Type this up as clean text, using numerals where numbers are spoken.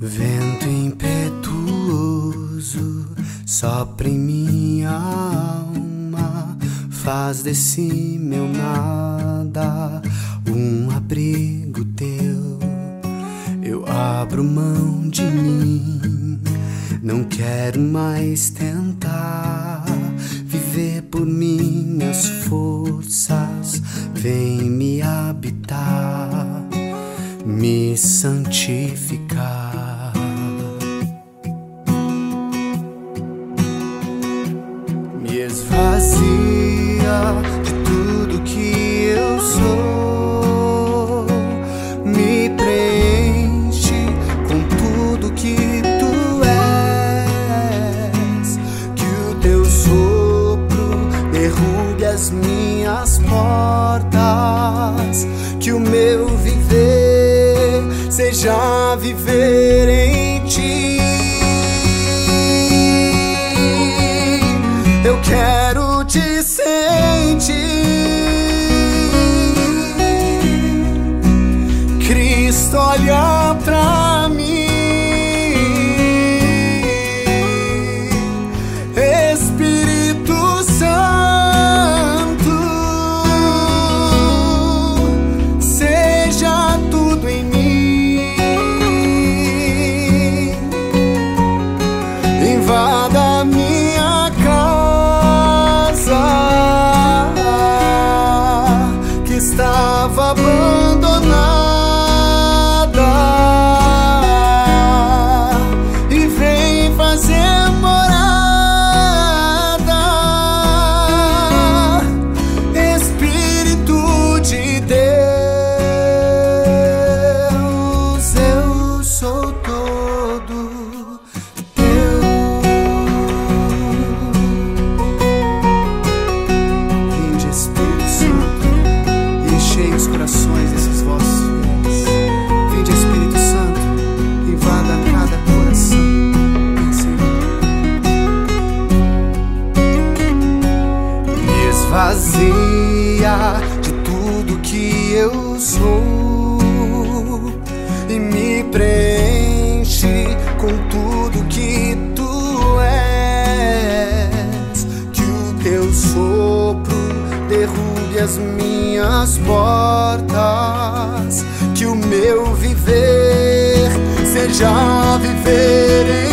Vento impetuoso sopra em minha alma, faz desse meu nada um abrigo teu. Eu abro mão de mim, não quero mais tentar viver por minhas forças. Vem me habitar, me santificar. Me esvazia de tudo que eu sou, me preenche com tudo que tu és. Que o teu sopro derrube as minhas portas, que o meu viver seja viver em ti. Eu quero te sentir, Cristo olha pra mim, Espírito Santo, seja tudo em mim, invada minha casa que estava abandonada, e vem fazer morada, Espírito de Deus. Eu sou todo teu. Vinde, Espírito Santo, e enchei os corações desses vossos fiéis. Vinde, Espírito Santo, invada cada coração. Vem, Senhor. Me esvazia de tudo que eu sou e me preenche com tudo que tu és. Que o teu sopro derrube as minhas portas, que o meu viver seja viver em